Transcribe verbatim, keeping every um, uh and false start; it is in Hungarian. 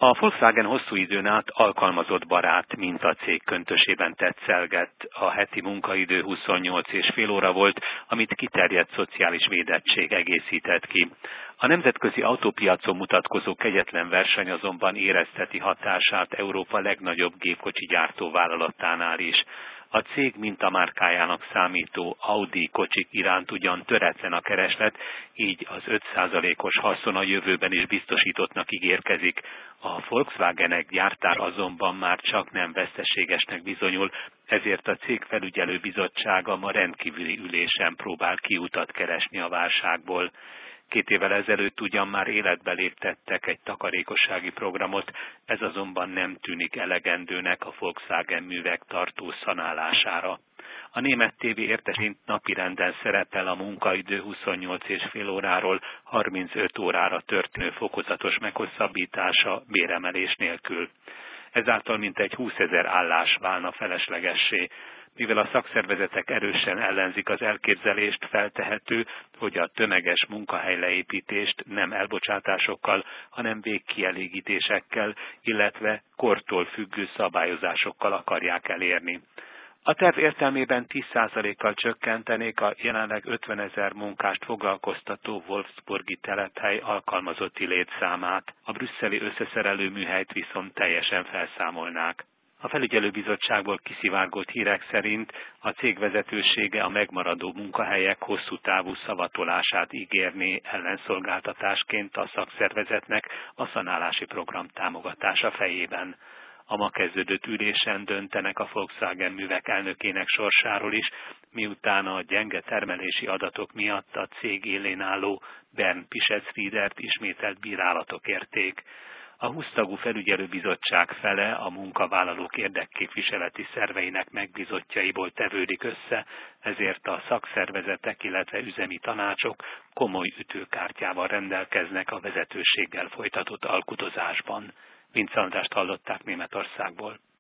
A Volkswagen hosszú időn át alkalmazott barát mintacég köntösében tetszelgett. A heti munkaidő huszonnyolc és fél óra volt, amit kiterjedt szociális védettség egészített ki. A nemzetközi autópiacon mutatkozó kegyetlen verseny azonban érezteti hatását Európa legnagyobb gépkocsi gyártóvállalatánál is. A cég mintamárkájának számító Audi kocsik iránt ugyan töretlen a kereslet, így az öt százalékos haszon a jövőben is biztosítottnak ígérkezik. A Volkswagenek gyártár azonban már csak nem veszteségesnek bizonyul, ezért a cég felügyelő bizottsága ma rendkívüli ülésen próbál kiutat keresni a válságból. Két évvel ezelőtt ugyan már életbe léptettek egy takarékossági programot, ez azonban nem tűnik elegendőnek a Volkswagen művek tartós szanálására. A német té vé értesint napirenden szerepel a munkaidő huszonnyolc és fél óráról harmincöt órára történő fokozatos meghosszabbítása béremelés nélkül. Ezáltal mintegy húszezer állás válna feleslegessé. Mivel a szakszervezetek erősen ellenzik az elképzelést, feltehető, hogy a tömeges munkahelyleépítést nem elbocsátásokkal, hanem végkielégítésekkel, illetve kortól függő szabályozásokkal akarják elérni. A terv értelmében tíz százalékkal csökkentenék a jelenleg ötvenezer munkást foglalkoztató Wolfsburgi telephely alkalmazotti létszámát, a brüsszeli összeszerelő műhelyt viszont teljesen felszámolnák. A felügyelőbizottságból kiszivárgott hírek szerint a cég vezetősége a megmaradó munkahelyek hosszú távú szavatolását ígérné ellenszolgáltatásként a szakszervezetnek a szanálási program támogatása fejében. A ma kezdődött ülésen döntenek a Volkswagen művek elnökének sorsáról is, miután a gyenge termelési adatok miatt a cég élén álló Bernd Pischetsriedert ismételt bírálatok érték. A húsz tagú felügyelőbizottság fele a munkavállalók érdekképviseleti szerveinek megbízottjaiból tevődik össze, ezért a szakszervezetek, illetve üzemi tanácsok komoly ütőkártyával rendelkeznek a vezetőséggel folytatott alkudozásban. Vince Andrást hallották Németországból.